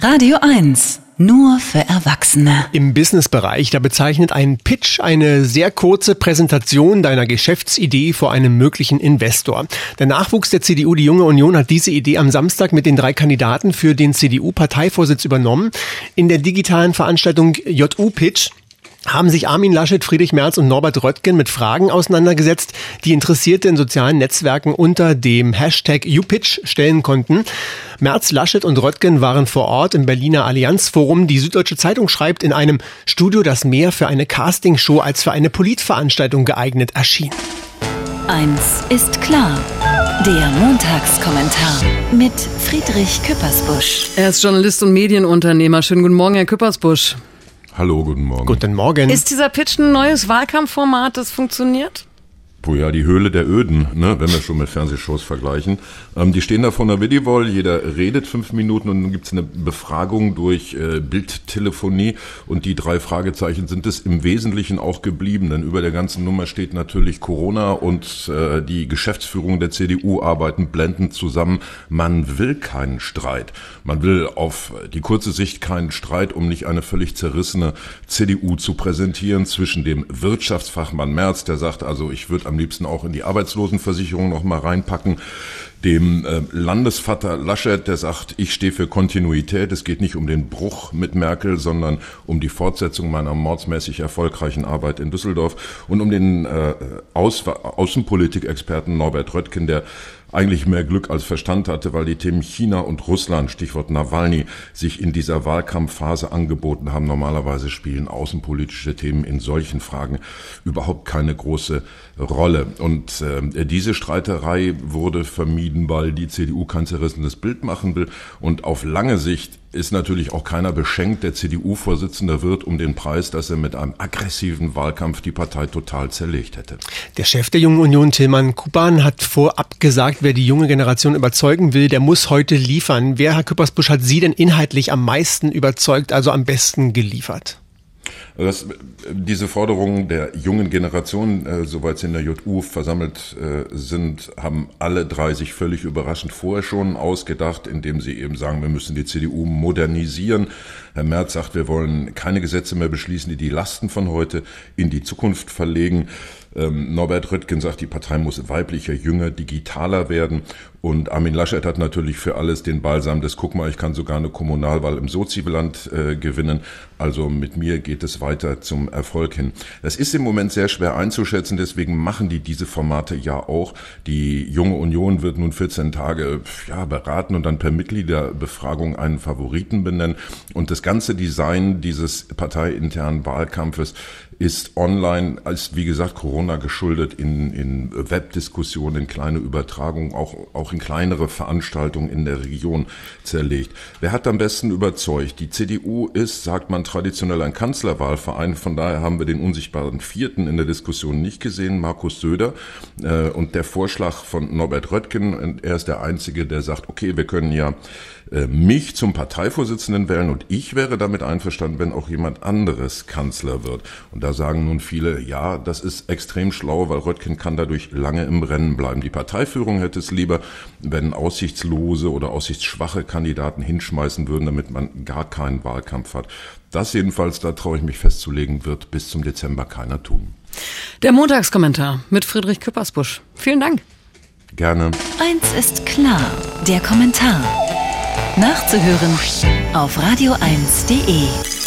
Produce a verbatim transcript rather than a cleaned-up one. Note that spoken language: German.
Radio eins. Nur für Erwachsene. Im Businessbereich, da bezeichnet ein Pitch eine sehr kurze Präsentation deiner Geschäftsidee vor einem möglichen Investor. Der Nachwuchs der C D U, die Junge Union, hat diese Idee am Samstag mit den drei Kandidaten für den C D U-Parteivorsitz übernommen. In der digitalen Veranstaltung J U-Pitch haben sich Armin Laschet, Friedrich Merz und Norbert Röttgen mit Fragen auseinandergesetzt, die Interessierte in sozialen Netzwerken unter dem Hashtag U Pitch stellen konnten. Merz, Laschet und Röttgen waren vor Ort im Berliner Allianzforum. Die Süddeutsche Zeitung schreibt, in einem Studio, das mehr für eine Castingshow als für eine Politveranstaltung geeignet erschien. Eins ist klar. Der Montagskommentar mit Friedrich Küppersbusch. Er ist Journalist und Medienunternehmer. Schönen guten Morgen, Herr Küppersbusch. Hallo, guten Morgen. Guten Morgen. Ist dieser Pitch ein neues Wahlkampfformat, das funktioniert? Oh ja, die Höhle der Öden, ne, wenn wir schon mit Fernsehshows vergleichen. Ähm, die stehen da vor einer Videowall, jeder redet fünf Minuten und dann gibt's eine Befragung durch äh, Bildtelefonie und die drei Fragezeichen sind es im Wesentlichen auch geblieben, denn über der ganzen Nummer steht natürlich Corona und äh, die Geschäftsführung der C D U arbeiten blendend zusammen. Man will keinen Streit. Man will auf die kurze Sicht keinen Streit, um nicht eine völlig zerrissene C D U zu präsentieren zwischen dem Wirtschaftsfachmann Merz, der sagt, also ich würde am liebsten auch in die Arbeitslosenversicherung noch mal reinpacken, dem äh, Landesvater Laschet, der sagt, ich stehe für Kontinuität, es geht nicht um den Bruch mit Merkel, sondern um die Fortsetzung meiner mordsmäßig erfolgreichen Arbeit in Düsseldorf und um den äh, Aus- Außenpolitik-Experten Norbert Röttgen, der eigentlich mehr Glück als Verstand hatte, weil die Themen China und Russland, Stichwort Nawalny, sich in dieser Wahlkampfphase angeboten haben. Normalerweise spielen außenpolitische Themen in solchen Fragen überhaupt keine große Rolle. Und äh, diese Streiterei wurde vermieden, weil die C D U kein zerrissenes Bild machen will. Und auf lange Sicht ist natürlich auch keiner beschenkt, der C D U-Vorsitzender wird, um den Preis, dass er mit einem aggressiven Wahlkampf die Partei total zerlegt hätte. Der Chef der Jungen Union, Tilman Kuban, hat vorab gesagt, wer die junge Generation überzeugen will, der muss heute liefern. Wer, Herr Küppersbusch, hat Sie denn inhaltlich am meisten überzeugt, also am besten geliefert? Das, diese Forderungen der jungen Generation, äh, soweit sie in der J U versammelt äh, sind, haben alle drei sich völlig überraschend vorher schon ausgedacht, indem sie eben sagen, wir müssen die C D U modernisieren. Herr Merz sagt, wir wollen keine Gesetze mehr beschließen, die die Lasten von heute in die Zukunft verlegen. Ähm, Norbert Röttgen sagt, die Partei muss weiblicher, jünger, digitaler werden. Und Armin Laschet hat natürlich für alles den Balsam des, guck mal, ich kann sogar eine Kommunalwahl im Soziland äh, gewinnen. Also mit mir geht es weiter zum Erfolg hin. Das ist im Moment sehr schwer einzuschätzen, deswegen machen die diese Formate ja auch. Die Junge Union wird nun vierzehn Tage ja, beraten und dann per Mitgliederbefragung einen Favoriten benennen. Und das ganze Design dieses parteiinternen Wahlkampfes ist online, als wie gesagt Corona geschuldet, in, in Webdiskussionen, in kleine Übertragungen, auch, auch in kleinere Veranstaltungen in der Region zerlegt. Wer hat am besten überzeugt? Die C D U ist, sagt man, traditionell ein Kanzlerwahlverein, von daher haben wir den unsichtbaren Vierten in der Diskussion nicht gesehen, Markus Söder. Äh, und der Vorschlag von Norbert Röttgen, er ist der Einzige, der sagt, okay, wir können ja äh, mich zum Parteivorsitzenden wählen und ich wäre damit einverstanden, wenn auch jemand anderes Kanzler wird. Und da sagen nun viele, ja, das ist extrem schlau, weil Röttgen kann dadurch lange im Rennen bleiben. Die Parteiführung hätte es lieber, wenn aussichtslose oder aussichtsschwache Kandidaten hinschmeißen würden, damit man gar keinen Wahlkampf hat. Das jedenfalls, da traue ich mich festzulegen, wird bis zum Dezember keiner tun. Der Montagskommentar mit Friedrich Küppersbusch. Vielen Dank. Gerne. Eins ist klar, der Kommentar. Nachzuhören auf radio eins punkt de.